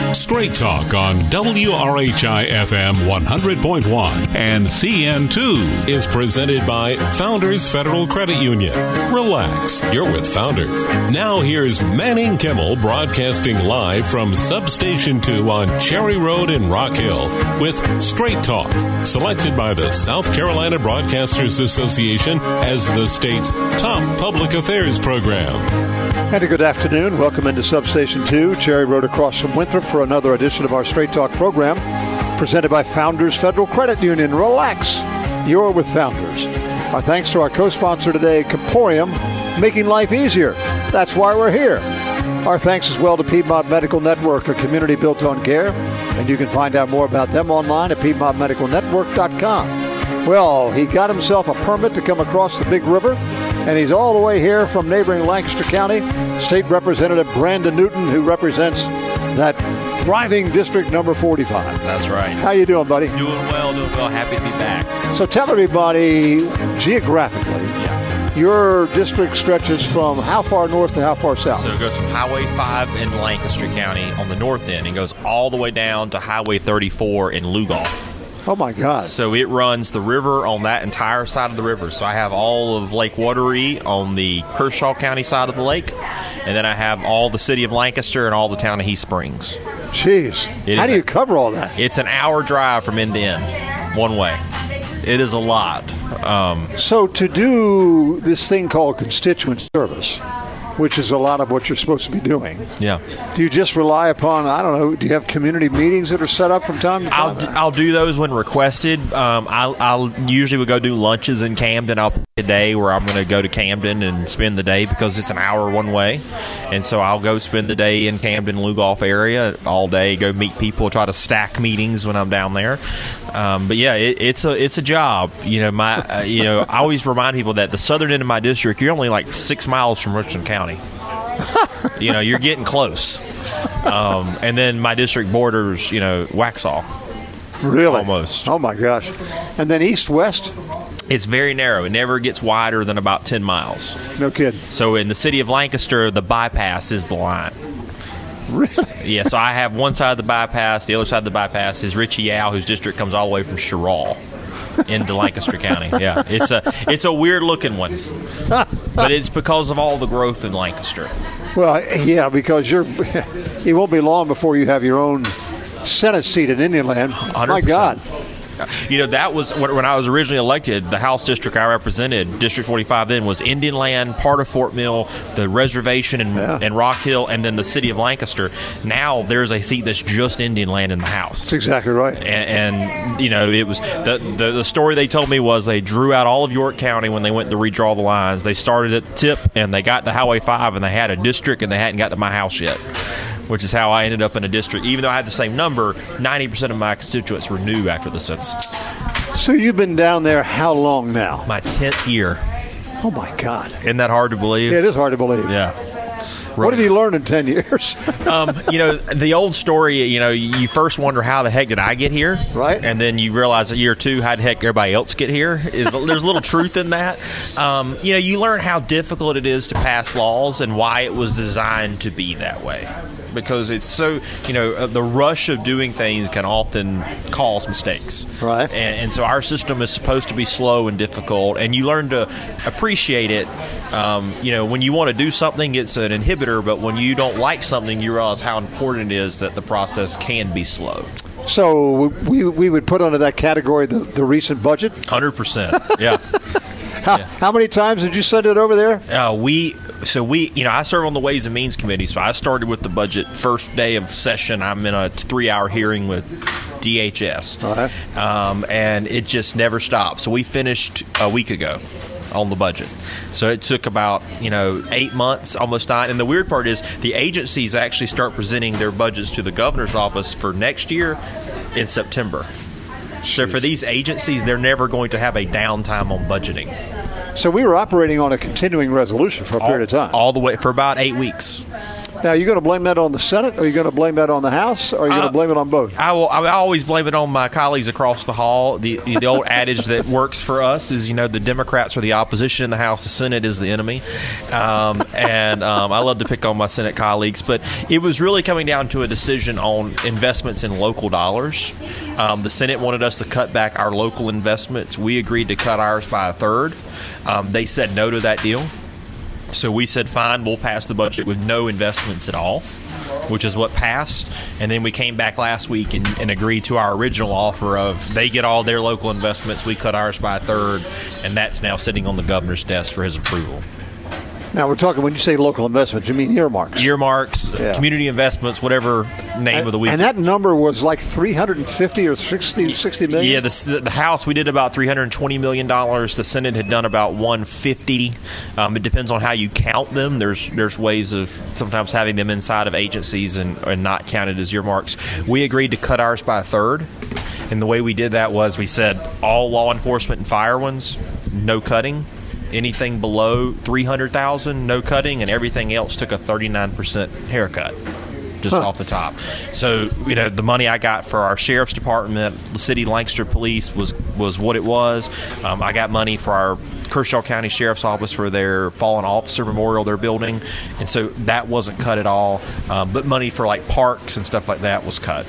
Straight Talk on WRHI-FM 100.1 and CN2 is presented by Founders Federal Credit Union. Relax, you're with Founders. Now here's Manning Kimmel broadcasting live from Substation 2 on Cherry Road in Rock Hill with Straight Talk, selected by the South Carolina Broadcasters Association as the state's top public affairs program. And a good afternoon. Welcome into Substation 2, Cherry Road across from Winthrop for another edition of our Straight Talk program presented by Founders Federal Credit Union. Relax, you're with Founders. Our thanks to our co-sponsor today, Caporium, making life easier. That's why we're here. Our thanks as well to Piedmont Medical Network, a community built on care. And you can find out more about them online at PiedmontMedicalNetwork.com. Well, he got himself a permit to come across the Big River, and he's all the way here from neighboring Lancaster County. State Representative Brandon Newton, who represents that thriving District Number 45. That's right. How you doing, buddy? Doing well. Happy to be back. So tell everybody, geographically, your district stretches from how far north to how far south? So it goes from Highway 5 in Lancaster County on the north end and goes all the way down to Highway 34 in Lugoff. Oh, my God. So it runs the river on that entire side of the river. So I have all of Lake Wateree on the Kershaw County side of the lake, and then I have all the city of Lancaster and all the town of Heath Springs. Jeez. How do you cover all that? It's an hour drive from end to end, one way. It is a lot. So to do this thing called constituent service, which is a lot of what you're supposed to be doing. Yeah. Do you just rely upon, I don't know, do you have community meetings that are set up from time to time? I'll do those when requested. I'll usually would go do lunches in Camden. I'll pick a day where I'm going to go to Camden and spend the day because it's an hour one way. And so I'll go spend the day in Camden, Lugoff area all day, go meet people, try to stack meetings when I'm down there. But yeah, it's a job. I always remind people that the southern end of my district, you're only like 6 miles from Richland County. You're getting close. And then my district borders, Waxhaw. Really? Almost. Oh my gosh. And then east-west? It's very narrow. It never gets wider than about 10 miles. No kidding. So in the city of Lancaster, the bypass is the line. Really? Yeah, so I have one side of the bypass. The other side of the bypass is Richie Yao, whose district comes all the way from Sherrall into Lancaster County. Yeah, it's a weird-looking one. But it's because of all the growth in Lancaster. Well, yeah, because it won't be long before you have your own Senate seat in Indian Land. 100%. My God. That was when I was originally elected. The House district I represented, District 45 then, was Indian Land, part of Fort Mill, the reservation in Rock Hill, and then the city of Lancaster. Now there's a seat that's just Indian Land in the House. That's exactly right. And it was the story they told me was they drew out all of York County when they went to redraw the lines. They started at the tip, and they got to Highway 5, and they had a district, and they hadn't got to my house yet, which is how I ended up in a district. Even though I had the same number, 90% of my constituents were new after the census. So you've been down there how long now? My 10th year. Oh, my God. Isn't that hard to believe? Yeah, it is hard to believe. Yeah. What have you learned in 10 years? The old story, you first wonder how the heck did I get here? Right. And then you realize that year two, how the heck everybody else get here? There's a little truth in that. You learn how difficult it is to pass laws and why it was designed to be that way. Because it's so, the rush of doing things can often cause mistakes. Right. And so our system is supposed to be slow and difficult, and you learn to appreciate it. When you want to do something, it's an inhibitor, but when you don't like something, you realize how important it is that the process can be slow. So we would put under that category the recent budget? 100%, yeah. How many times did you send it over there? I serve on the Ways and Means Committee, so I started with the budget first day of session. I'm in a 3-hour hearing with DHS, and it just never stopped. So we finished a week ago on the budget. So it took about 8 months, almost 9. And the weird part is the agencies actually start presenting their budgets to the governor's office for next year in September. So for these agencies, they're never going to have a downtime on budgeting. So we were operating on a continuing resolution for a period of time. All the way for about 8 weeks. Now, are you going to blame that on the Senate, or are you going to blame that on the House, or are you going to blame it on both? I always blame it on my colleagues across the hall. The old adage that works for us is, the Democrats are the opposition in the House, the Senate is the enemy. I love to pick on my Senate colleagues, but it was really coming down to a decision on investments in local dollars. The Senate wanted us to cut back our local investments. We agreed to cut ours by a third. They said no to that deal. So we said, fine, we'll pass the budget with no investments at all, which is what passed. And then we came back last week and agreed to our original offer of they get all their local investments, we cut ours by a third, and that's now sitting on the governor's desk for his approval. Now, we're talking, when you say local investments, you mean earmarks? Earmarks, community investments, whatever name of the week. And that number was like $350 or $60 million? Yeah, the House, we did about $320 million. The Senate had done about $150. It depends on how you count them. There's ways of sometimes having them inside of agencies and not counted as earmarks. We agreed to cut ours by a third. And the way we did that was we said all law enforcement and fire ones, no cutting. Anything below $300,000, no cutting, and everything else took a 39% haircut just off the top. So, the money I got for our sheriff's department, the city Lancaster Police was what it was. I got money for our Kershaw County Sheriff's Office for their fallen officer memorial they're building, and so that wasn't cut at all. But money for like parks and stuff like that was cut.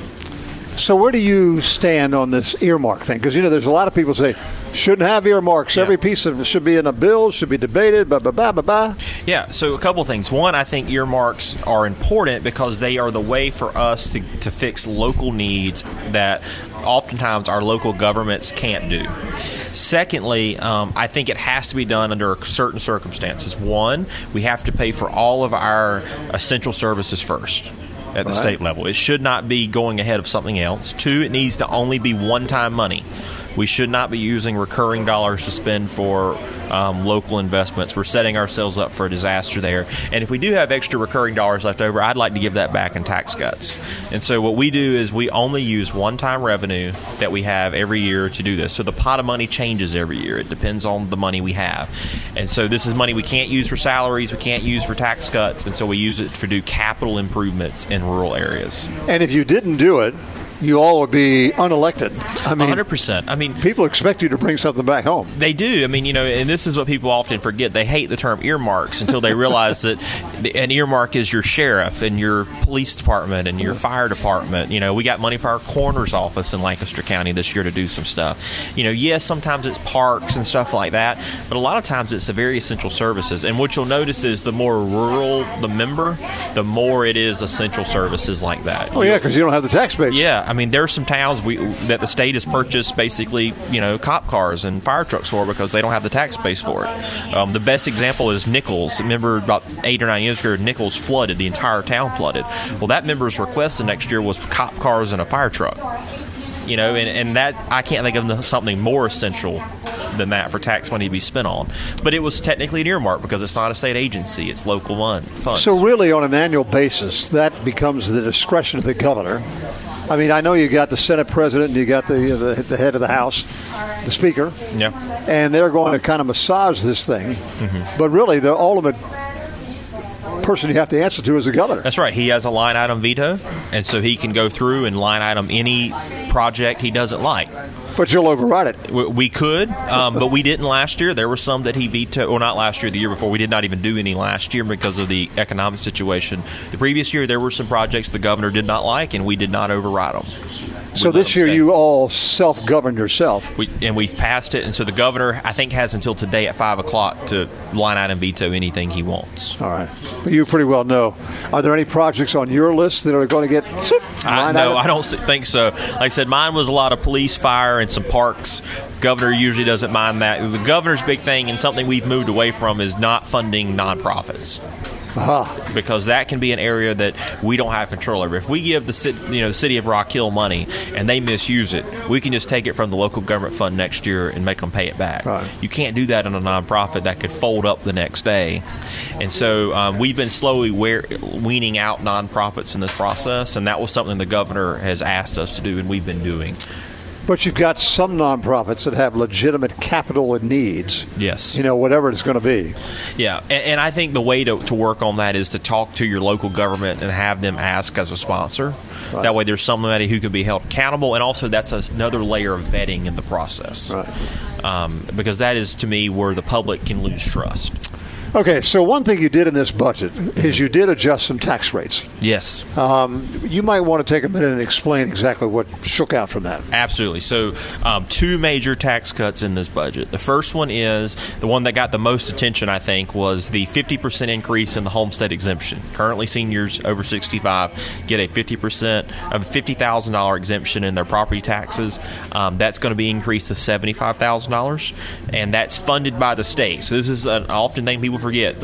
So where do you stand on this earmark thing? Because, there's a lot of people say, shouldn't have earmarks. Yeah. Every piece of it should be in a bill, should be debated, blah, blah, blah, blah, blah. Yeah, so a couple things. One, I think earmarks are important because they are the way for us to fix local needs that oftentimes our local governments can't do. Secondly, I think it has to be done under certain circumstances. One, we have to pay for all of our essential services first at the state level. It should not be going ahead of something else. Two, it needs to only be one-time money. We should not be using recurring dollars to spend for local investments. We're setting ourselves up for a disaster there. And if we do have extra recurring dollars left over, I'd like to give that back in tax cuts. And so what we do is we only use one-time revenue that we have every year to do this. So the pot of money changes every year. It depends on the money we have. And so this is money we can't use for salaries, we can't use for tax cuts, and so we use it to do capital improvements in rural areas. And if you didn't do it, you all would be unelected. 100%. People expect you to bring something back home. They do. And this is what people often forget. They hate the term earmarks until they realize that an earmark is your sheriff and your police department and your fire department. We got money for our coroner's office in Lancaster County this year to do some stuff. Yes, sometimes it's parks and stuff like that, but a lot of times it's the very essential services. And what you'll notice is the more rural the member, the more it is essential services like that. Oh, yeah, because you don't have the tax base. Yeah. There are some towns that the state has purchased basically, cop cars and fire trucks for because they don't have the tax base for it. The best example is Nichols. Remember about 8 or 9 years ago, Nichols flooded. The entire town flooded. Well, that member's request the next year was cop cars and a fire truck. And that I can't think of something more essential than that for tax money to be spent on. But it was technically an earmark because it's not a state agency. It's local funds. So really on an annual basis, that becomes the discretion of the governor. I know you got the Senate president and you got the head of the House, the Speaker. Yeah. And they're going to kind of massage this thing. Mm-hmm. But really, the ultimate person you have to answer to is the governor. That's right. He has a line item veto, and so he can go through and line item any project he doesn't like. But you'll override it. We could, but we didn't last year. There were some that he vetoed, or not last year, the year before. We did not even do any last year because of the economic situation. The previous year, there were some projects the governor did not like, and we did not override them. So this year you all self-governed yourself. We've passed it, and so the governor, I think, has until today at 5 o'clock to line item veto anything he wants. All right. But you pretty well know. Are there any projects on your list that are going to get No, I don't think so. Like I said, mine was a lot of police, fire, and some parks. Governor usually doesn't mind that. The governor's big thing, and something we've moved away from, is not funding nonprofits. Because that can be an area that we don't have control over. If we give the city of Rock Hill money and they misuse it, we can just take it from the local government fund next year and make them pay it back. Right. You can't do that in a nonprofit that could fold up the next day. And so we've been slowly weaning out nonprofits in this process, and that was something the governor has asked us to do, and we've been doing. But you've got some nonprofits that have legitimate capital and needs. Yes. Whatever it's going to be. Yeah, and I think the way to work on that is to talk to your local government and have them ask as a sponsor. Right. That way there's somebody who can be held accountable, and also that's another layer of vetting in the process. Right. Because that is, to me, where the public can lose trust. Okay, so one thing you did in this budget is you did adjust some tax rates. Yes. You might want to take a minute and explain exactly what shook out from that. Absolutely. So two major tax cuts in this budget. The first one is the one that got the most attention, I think, was the 50% increase in the homestead exemption. Currently, seniors over 65 get a 50% of $50,000 exemption in their property taxes. That's going to be increased to $75,000, and that's funded by the state. So this is an often thing people forget.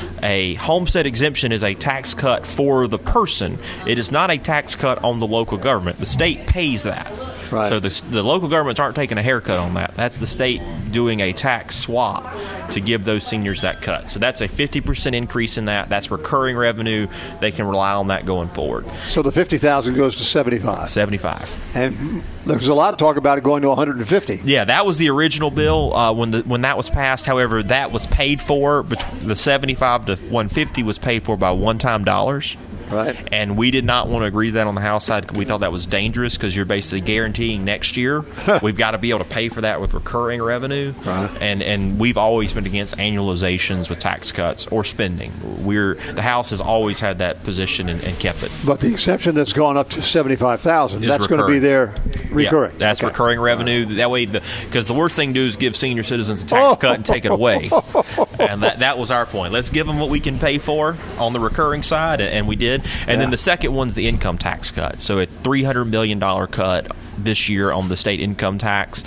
A homestead exemption is a tax cut for the person. It is not a tax cut on the local government. The state pays that. Right. So the local governments aren't taking a haircut on that. That's the state doing a tax swap to give those seniors that cut. So that's a 50% increase in that. That's recurring revenue. They can rely on that going forward. So the $50,000 goes to $75,000. $75,000. And there's a lot of talk about it going to $150,000. Yeah, that was the original bill when that was passed. However, that was paid for. The $75,000 to $150,000 was paid for by one-time dollars. Right. And we did not want to agree to that on the House side. We thought that was dangerous because you're basically guaranteeing next year we've got to be able to pay for that with recurring revenue. Right. And we've always been against annualizations with tax cuts or spending. The House has always had that position and kept it. But the exception that's gone up to $75,000, that's going to be there recurring. Yeah, that's recurring revenue. That way, because the worst thing to do is give senior citizens a tax cut and take it away. And that was our point. Let's give them what we can pay for on the recurring side, and we did. And then the second one's the income tax cut. So a $300 million cut this year on the state income tax.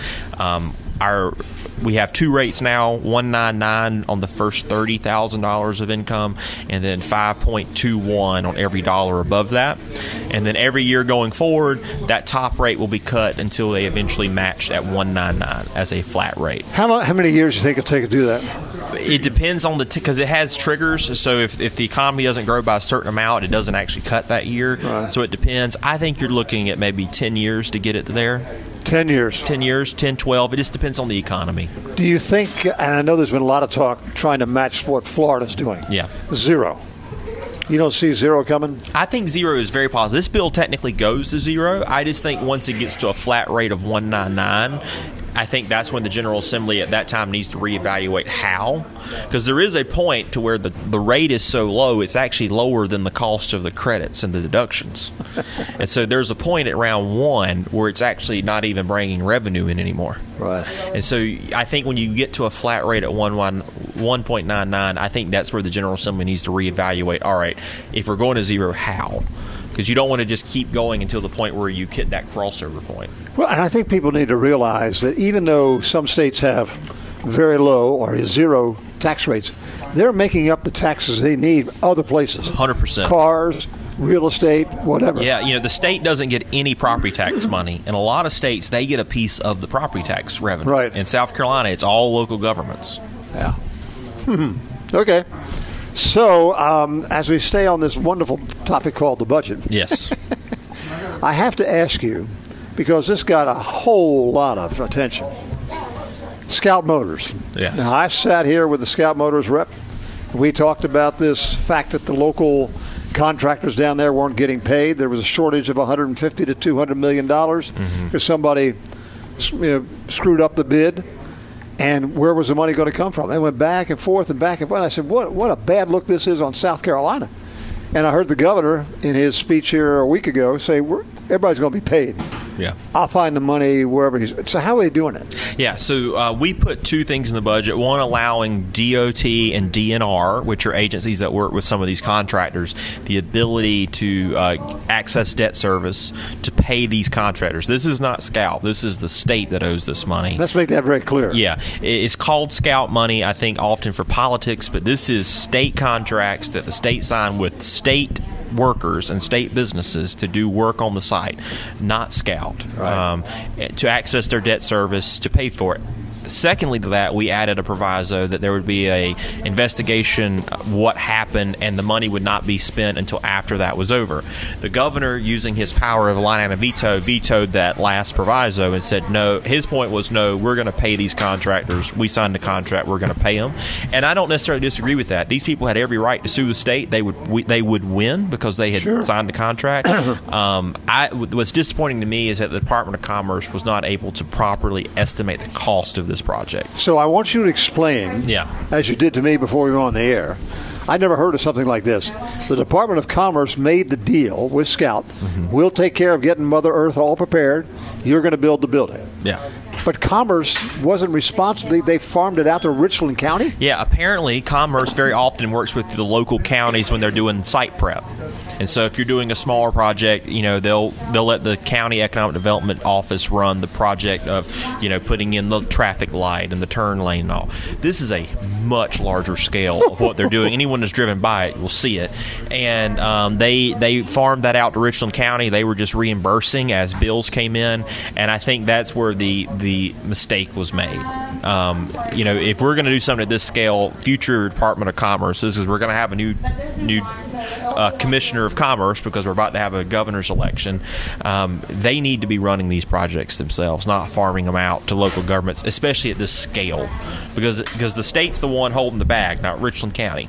We have two rates now, $1.99 on the first $30,000 of income, and then $5.21 on every dollar above that. And then every year going forward, that top rate will be cut until they eventually match at $1.99 as a flat rate. How many years do you think it'll take to do that? It depends on because it has triggers. So if the economy doesn't grow by a certain amount, it doesn't actually cut that year. Right. So it depends. I think you're looking at maybe 10 years to get it there. 10 years. 10 years, 10, 12. It just depends on the economy. Do you think, and I know there's been a lot of talk trying to match what Florida's doing. Yeah. Zero. You don't see zero coming? I think zero is very possible. This bill technically goes to zero. I just think once it gets to a flat rate of $1.99, I think that's when the General Assembly at that time needs to reevaluate how. Because there is a point to where the rate is so low, it's actually lower than the cost of the credits and the deductions. And so there's a point at round one where it's actually not even bringing revenue in anymore. Right. And so I think when you get to a flat rate at 1.99, I think that's where the General Assembly needs to reevaluate, all right, if we're going to zero, how? Because you don't want to just keep going until the point where you hit that crossover point. Well, and I think people need to realize that even though some states have very low or zero tax rates, they're making up the taxes they need other places. 100%. Cars, real estate, whatever. Yeah, the state doesn't get any property tax money. In a lot of states, they get a piece of the property tax revenue. Right. In South Carolina, it's all local governments. Yeah. Okay. So, as we stay on this wonderful topic called the budget. Yes. I have to ask you, because this got a whole lot of attention. Scout Motors. Yes. Now, I sat here with the Scout Motors rep. We talked about this fact that the local contractors down there weren't getting paid. There was a shortage of $150 to $200 million because somebody screwed up the bid. And where was the money going to come from? They went back and forth and back and forth. I said, what a bad look this is on South Carolina. And I heard the governor in his speech here a week ago say, everybody's going to be paid. Yeah. I'll find the money wherever he's. So how are they doing it? Yeah, so we put two things in the budget. One, allowing DOT and DNR, which are agencies that work with some of these contractors, the ability to access debt service to pay these contractors. This is not Scout. This is the state that owes this money. Let's make that very clear. Yeah. It's called Scout money, I think, often for politics, but this is state contracts that the state signed with state workers and state businesses to do work on the site, not Scout, right. To access their debt service, to pay for it. Secondly to that, we added a proviso that there would be a investigation of what happened, and the money would not be spent until after that was over. The governor, using his power of a line item veto, vetoed that last proviso and said no. His point was, no, we're going to pay these contractors. We signed the contract. We're going to pay them. And I don't necessarily disagree with that. These people had every right to sue the state. They would win because they had signed the contract. What's disappointing to me is that the Department of Commerce was not able to properly estimate the cost of this project. So I want you to explain, as you did to me before we were on the air. I never heard of something like this. The Department of Commerce made the deal with Scout. We'll take care of getting Mother Earth all prepared. You're going to build the building. Yeah. But Commerce wasn't responsible. They farmed it out to Richland County? Yeah, apparently Commerce very often works with the local counties when they're doing site prep. And so if you're doing a smaller project, they'll let the county economic development office run the project of, putting in the traffic light and the turn lane and all. This is a much larger scale of what they're doing. Anyone that's driven by it will see it. And they farmed that out to Richland County. They were just reimbursing as bills came in. And I think that's where the mistake was made. If we're going to do something at this scale, future Department of Commerce, this is we're going to have a new Commissioner of Commerce because we're about to have a governor's election. They need to be running these projects themselves, not farming them out to local governments, especially at this scale, because the state's the one holding the bag, not Richland County.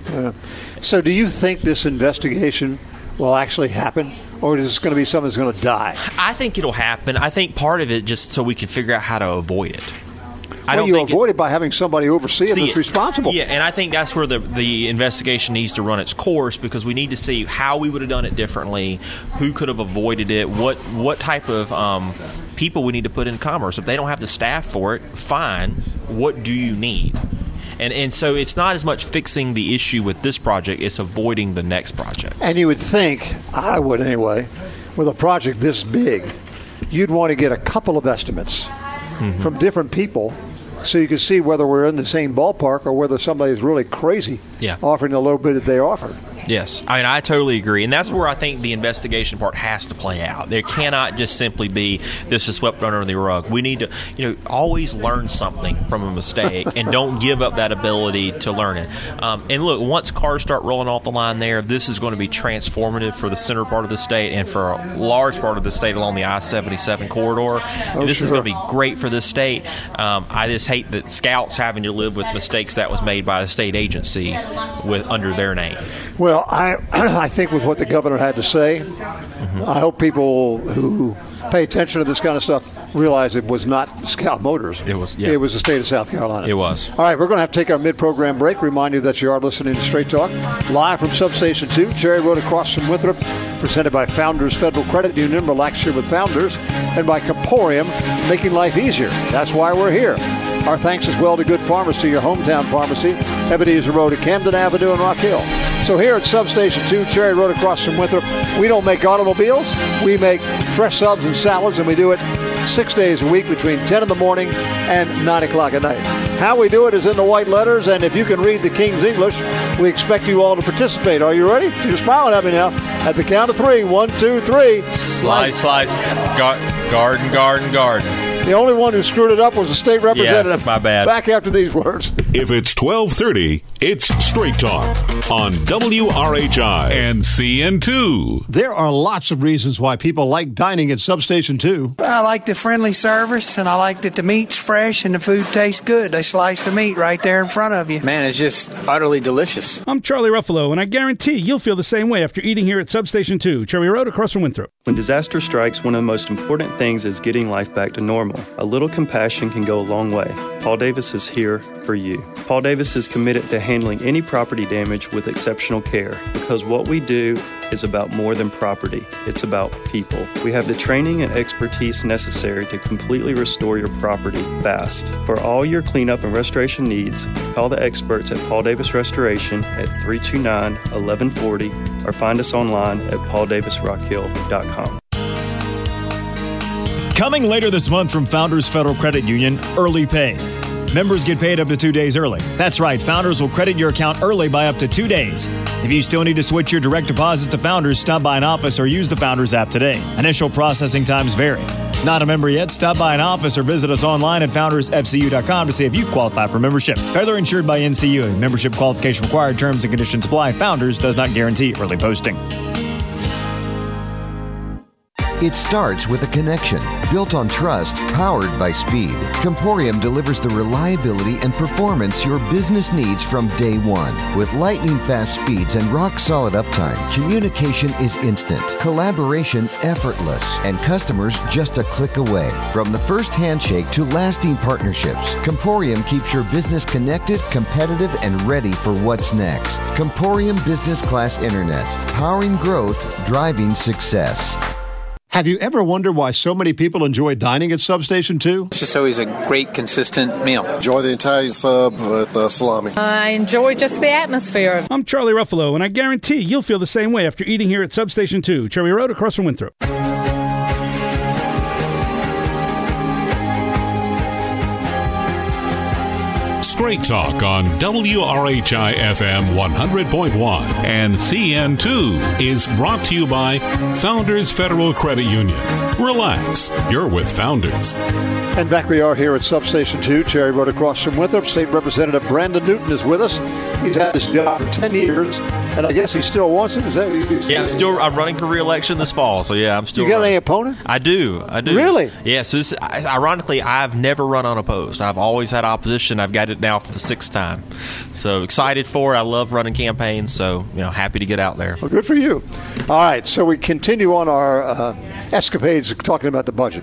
So do you think this investigation will actually happen? Or is this going to be something that's going to die? I think it'll happen. I think part of it just so we can figure out how to avoid it. You avoid it by having somebody oversee it that's responsible. Yeah, and I think that's where the investigation needs to run its course, because we need to see how we would have done it differently, who could have avoided it, what type of people we need to put in Commerce. If they don't have the staff for it, fine. What do you need? And so it's not as much fixing the issue with this project, it's avoiding the next project. And you would think, I would anyway, with a project this big, you'd want to get a couple of estimates from different people so you can see whether we're in the same ballpark or whether somebody is really crazy offering the low bid that they offered. Yes. I totally agree. And that's where I think the investigation part has to play out. There cannot just simply be this is swept under the rug. We need to, always learn something from a mistake and don't give up that ability to learn it. And look, once cars start rolling off the line there, this is going to be transformative for the center part of the state and for a large part of the state along the I-77 corridor. And this is going to be great for this state. I just hate that Scout's having to live with mistakes that was made by a state agency under their name. Well, I think with what the governor had to say, I hope people who pay attention to this kind of stuff realize it was not Scout Motors. It was the state of South Carolina. It was. All right, we're going to have to take our mid-program break. Remind you that you are listening to Straight Talk, live from Substation 2, Cherry Road across from Winthrop, presented by Founders Federal Credit Union. Relax here with Founders, and by Comporium, making life easier. That's why we're here. Our thanks as well to Good Pharmacy, your hometown pharmacy, Ebenezer Road at Camden Avenue in Rock Hill. So here at Substation 2, Cherry Road across from Winthrop, we don't make automobiles. We make fresh subs and salads, and we do it 6 days a week between 10 in the morning and 9 o'clock at night. How we do it is in the white letters, and if you can read the King's English, we expect you all to participate. Are you ready? You're smiling at me now. At the count of 3, 1, 2, 3. Slice. Garden. The only one who screwed it up was the state representative. Yes, my bad. Back after these words. If it's 12:30, it's Straight Talk on WRHI and CN2. There are lots of reasons why people like dining at Substation 2. I like the friendly service, and I like that the meat's fresh and the food tastes good. They slice the meat right there in front of you. Man, it's just utterly delicious. I'm Charlie Ruffalo, and I guarantee you'll feel the same way after eating here at Substation 2, Cherry Road across from Winthrop. When disaster strikes, one of the most important things is getting life back to normal. A little compassion can go a long way. Paul Davis is here for you. Paul Davis is committed to handling any property damage with exceptional care, because what we do is about more than property. It's about people. We have the training and expertise necessary to completely restore your property fast. For all your cleanup and restoration needs, call the experts at Paul Davis Restoration at 329-1140 or find us online at pauldavisrockhill.com. Coming later this month from Founders Federal Credit Union, Early Pay. Members get paid up to 2 days early. That's right, Founders will credit your account early by up to 2 days. If you still need to switch your direct deposits to Founders, stop by an office or use the Founders app today. Initial processing times vary. Not a member yet? Stop by an office or visit us online at foundersfcu.com to see if you qualify for membership. Further insured by NCU. Membership qualification required. Terms and conditions apply. Founders does not guarantee early posting. It starts with a connection, built on trust, powered by speed. Comporium delivers the reliability and performance your business needs from day one. With lightning-fast speeds and rock-solid uptime, communication is instant, collaboration effortless, and customers just a click away. From the first handshake to lasting partnerships, Comporium keeps your business connected, competitive, and ready for what's next. Comporium Business Class Internet, powering growth, driving success. Have you ever wondered why so many people enjoy dining at Substation 2? It's just always a great, consistent meal. Enjoy the Italian sub with salami. I enjoy just the atmosphere. I'm Charlie Ruffalo, and I guarantee you'll feel the same way after eating here at Substation 2, Cherry Road across from Winthrop. Straight Talk on WRHI FM 100.1 and CN2 is brought to you by Founders Federal Credit Union. Relax, you're with Founders. And back we are here at Substation 2, Cherry Road across from Winthrop. State Representative Brandon Newton is with us. He's had this job for 10 years, and I guess he still wants it. Is that what you said? Yeah, I'm running for re-election this fall, so yeah, I'm still You got running. any opponent? I do. Really? Yeah, so ironically, I've never run unopposed. I've always had opposition. I've got it now for the 6th time. So excited for it. I love running campaigns, so happy to get out there. Well, good for you. All right, so we continue on our escapades talking about the budget.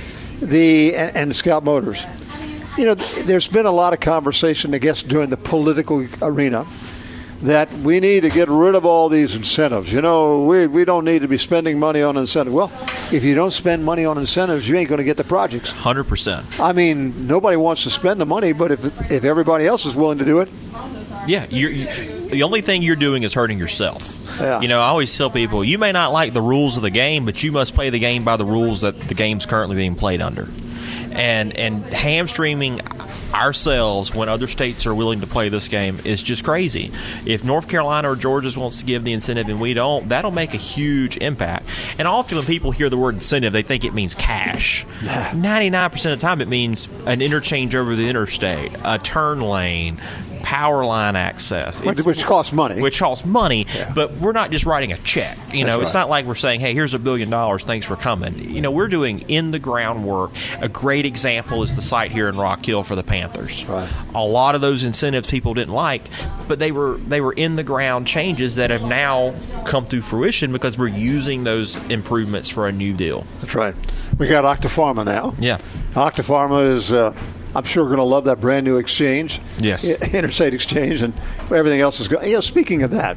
And Scout Motors. There's been a lot of conversation, I guess, during the political arena that we need to get rid of all these incentives. We don't need to be spending money on incentives. Well, if you don't spend money on incentives, you ain't going to get the projects. 100%. I mean, nobody wants to spend the money, but if everybody else is willing to do it. Yeah, the only thing you're doing is hurting yourself. Yeah. I always tell people, you may not like the rules of the game, but you must play the game by the rules that the game's currently being played under. And hamstringing ourselves when other states are willing to play this game is just crazy. If North Carolina or Georgia wants to give the incentive and we don't, that'll make a huge impact. And often when people hear the word incentive, they think it means cash. 99% of the time it means an interchange over the interstate, a turn lane, power line access. Which costs money. Yeah. But we're not just writing a check. It's not like we're saying, hey, here's $1 billion, thanks for coming. We're doing in-the-ground work. A great example is the site here in Rock Hill for the Panthers. Right. A lot of those incentives people didn't like, but they were in-the-ground changes that have now come to fruition because we're using those improvements for a new deal. That's right. We got Octapharma now. Yeah. Octapharma is... I'm sure we're going to love that brand new exchange. Yes. Interstate exchange and everything else is going. Speaking of that,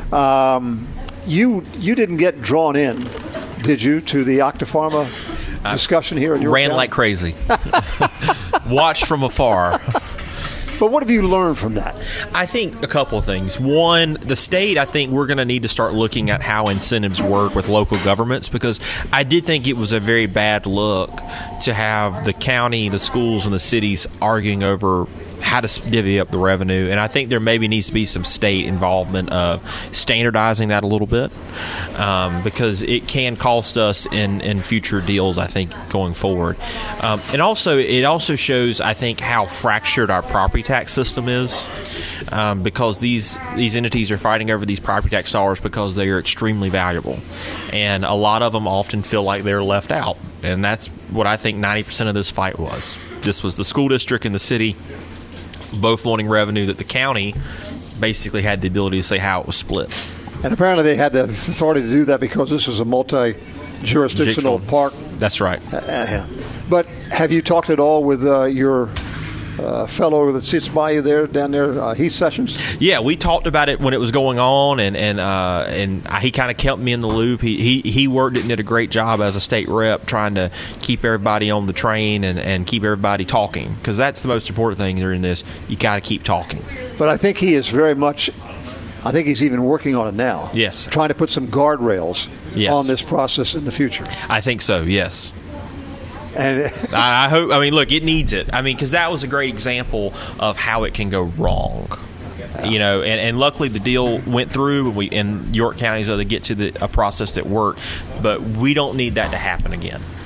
you didn't get drawn in, did you, to the Octapharma discussion here in York Ran County? like crazy. Watched from afar. But what have you learned from that? I think a couple of things. One, the state, I think we're going to need to start looking at how incentives work with local governments, because I did think it was a very bad look to have the county, the schools, and the cities arguing over how to divvy up the revenue. And I think there maybe needs to be some state involvement of standardizing that a little bit, because it can cost us in future deals, I think, going forward. And also, it also shows, I think, how fractured our property tax system is, because these entities are fighting over these property tax dollars because they are extremely valuable. And a lot of them often feel like they're left out. And that's what I think 90% of this fight was. This was the school district and the city both wanting revenue that the county basically had the ability to say how it was split. And apparently they had the authority to do that because this is a multi-jurisdictional park. That's right. But have you talked at all with your fellow that sits by you down there, Heath Sessions? Yeah, we talked about it when it was going on, and he kind of kept me in the loop. He worked it and did a great job as a state rep trying to keep everybody on the train and keep everybody talking, because that's the most important thing during this. You got to keep talking. But I think he is very much, I think he's even working on it now. Yes. Trying to put some guardrails on this process in the future. I think so, yes. And I hope. I mean, look, it needs it. I mean, because that was a great example of how it can go wrong. Yeah. And luckily the deal went through, and York County is able to get to a process that worked. But we don't need that to happen again.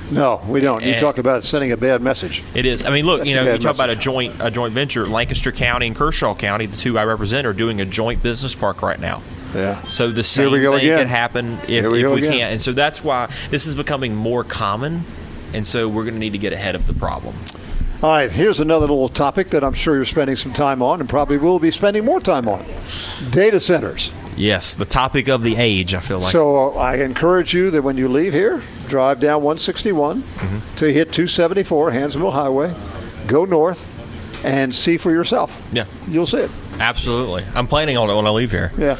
No, we don't. You talk about sending a bad message. It is. I mean, look, That's you talk about a message. joint venture. Lancaster County and Kershaw County, the two I represent, are doing a joint business park right now. Yeah. So the same we go thing again. could happen if we can't. And so that's why this is becoming more common. And so we're going to need to get ahead of the problem. All right, here's another little topic that I'm sure you're spending some time on and probably will be spending more time on. Data centers. Yes, the topic of the age, I feel like. So I encourage you that when you leave here, drive down 161 to hit 274 Hansville Highway, go north, and see for yourself. Yeah. You'll see it. Absolutely. I'm planning on it when I leave here. Yeah.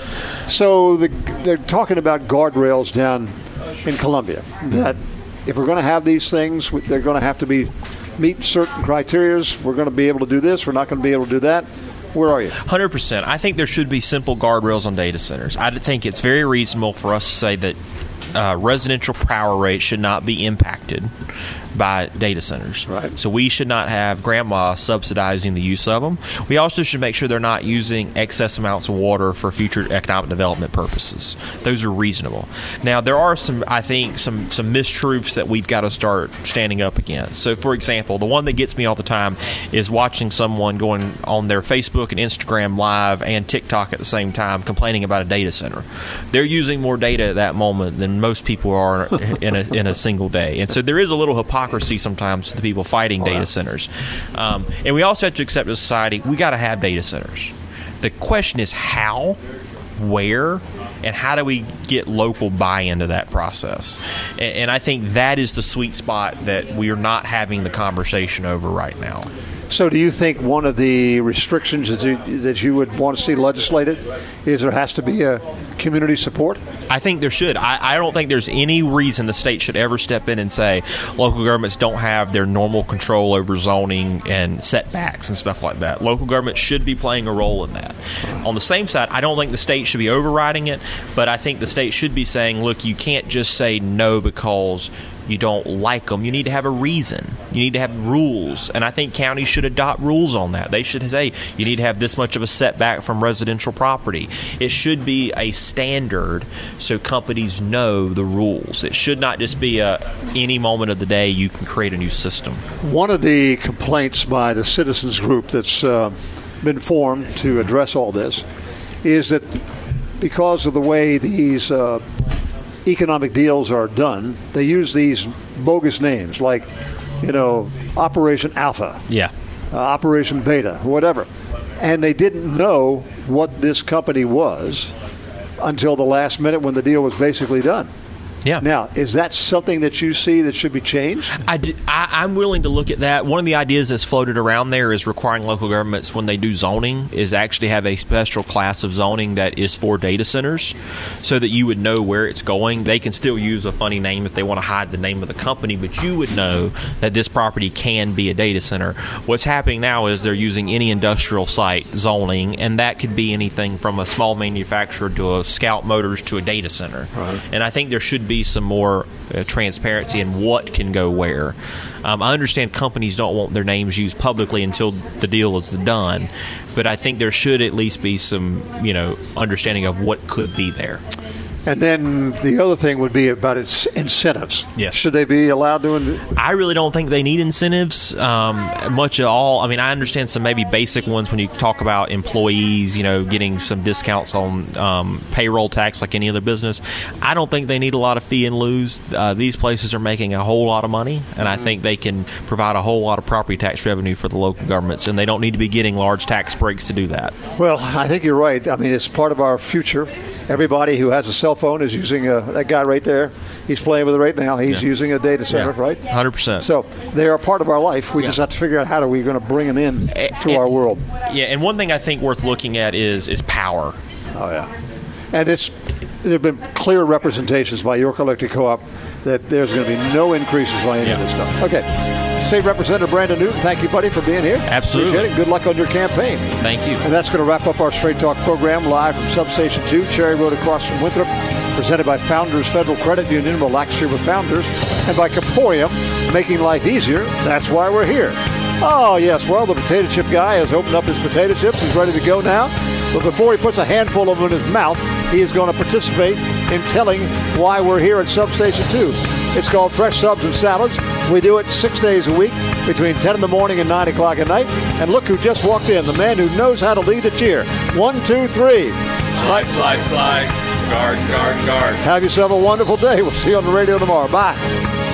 So they're talking about guardrails down in Columbia, that if we're going to have these things, they're going to have to meet certain criteria. We're going to be able to do this. We're not going to be able to do that. Where are you? 100%. I think there should be simple guardrails on data centers. I think it's very reasonable for us to say that residential power rates should not be impacted by data centers. Right. So we should not have grandma subsidizing the use of them. We also should make sure they're not using excess amounts of water for future economic development purposes. Those are reasonable. Now, there are some mistruths that we've got to start standing up against. So, for example, the one that gets me all the time is watching someone going on their Facebook and Instagram Live and TikTok at the same time complaining about a data center. They're using more data at that moment than most people are in a single day. And so there is a little hypocrisy sometimes to the people fighting data centers. And we also have to accept as a society, we got to have data centers. The question is how, where, and how do we get local buy-in to that process? And I think that is the sweet spot that we are not having the conversation over right now. So do you think one of the restrictions that you would want to see legislated is there has to be a community support? I think there should. I don't think there's any reason the state should ever step in and say local governments don't have their normal control over zoning and setbacks and stuff like that. Local government should be playing a role in that. On the same side, I don't think the state should be overriding it, but I think the state should be saying, look, you can't just say no because you don't like them. You need to have a reason. You need to have rules. And I think counties should adopt rules on that. They should say you need to have this much of a setback from residential property. It should be a standard so companies know the rules. It should not just be any moment of the day you can create a new system. One of the complaints by the citizens group that's been formed to address all this is that because of the way these economic deals are done, they use these bogus names like, Operation Alpha, Operation Beta, whatever. And they didn't know what this company was until the last minute when the deal was basically done. Yeah. Now, is that something that you see that should be changed? I'm willing to look at that. One of the ideas that's floated around there is requiring local governments, when they do zoning, is actually have a special class of zoning that is for data centers so that you would know where it's going. They can still use a funny name if they want to hide the name of the company, but you would know that this property can be a data center. What's happening now is they're using any industrial site zoning, and that could be anything from a small manufacturer to a Scout Motors to a data center. Right. And I think there should be some more transparency in what can go where. I understand companies don't want their names used publicly until the deal is done, but I think there should at least be some, understanding of what could be there. And then the other thing would be about its incentives. Yes. Should they be allowed to? I really don't think they need incentives much at all. I mean, I understand some maybe basic ones when you talk about employees, getting some discounts on payroll tax like any other business. I don't think they need a lot of fee and lose. These places are making a whole lot of money, and I think they can provide a whole lot of property tax revenue for the local governments, and they don't need to be getting large tax breaks to do that. Well, I think you're right. I mean, it's part of our future. Everybody who has a cell phone is using that guy right there. He's playing with it right now. He's using a data center, right? 100%. So they are part of our life. We just have to figure out how are we going to bring them in to our world. Yeah, and one thing I think worth looking at is power. Oh, yeah. And there have been clear representations by York Electric Co-op that there's going to be no increases by any of this stuff. Okay. State Representative Brandon Newton, thank you, buddy, for being here. Absolutely. Appreciate it. Good luck on your campaign. Thank you. And that's going to wrap up our Straight Talk program live from Substation 2, Cherry Road across from Winthrop, presented by Founders Federal Credit Union. Relax here with Founders. And by Caporium, making life easier. That's why we're here. Oh, yes. Well, the potato chip guy has opened up his potato chips. He's ready to go now. But before he puts a handful of them in his mouth, he is going to participate in telling why we're here at Substation 2. It's called Fresh Subs and Salads. We do it 6 days a week between 10 in the morning and 9 o'clock at night. And look who just walked in, the man who knows how to lead the cheer. 1, 2, 3. Slice, slice, slice. Guard, guard, guard. Have yourself a wonderful day. We'll see you on the radio tomorrow. Bye.